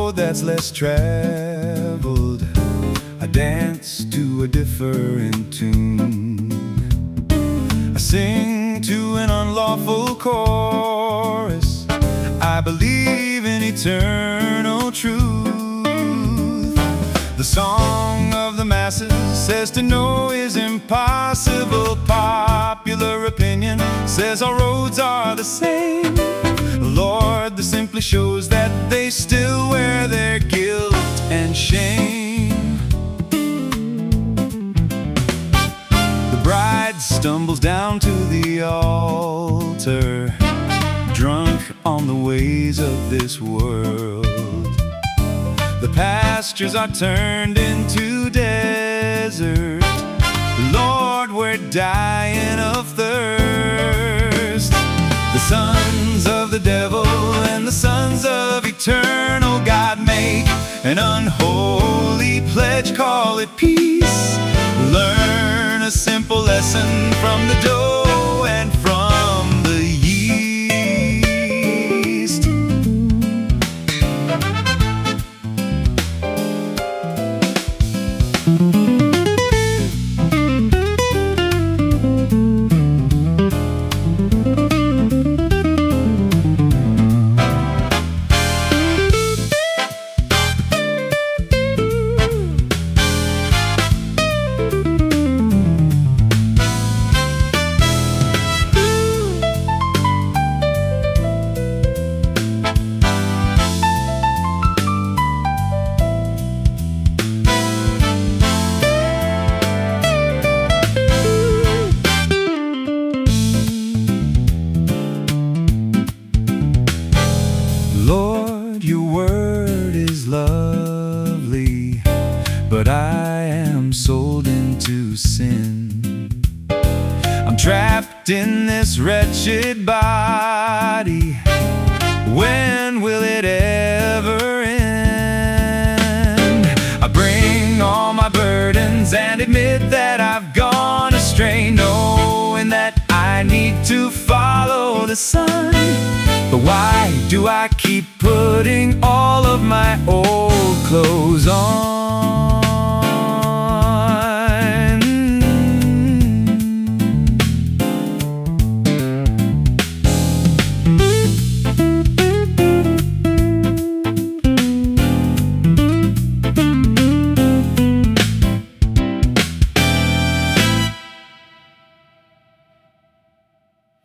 road that's less traveled, I dance to a different tune. I sing to an unlawful chorus. I believe in eternal truth. The song of the masses says to know is impossible. Popular opinion says our roads are the same. Lord, this simply shows that they still wear their guilt and shame. The bride stumbles down to the altar, drunk on the ways of this world. The pastures are turned into desert. Lord, we're dying of thirst. The sons of the devil and the sons of eternal God make an unholy pledge, call it peace. Learn a simple lesson from the dough and from the yeast. Lord, your word is lovely, but I am sold into sin. I'm trapped in this wretched body. When will it ever end? I bring all my burdens and admit that I've gone astray, knowing that I need to follow the sun. But why do I keep putting all of my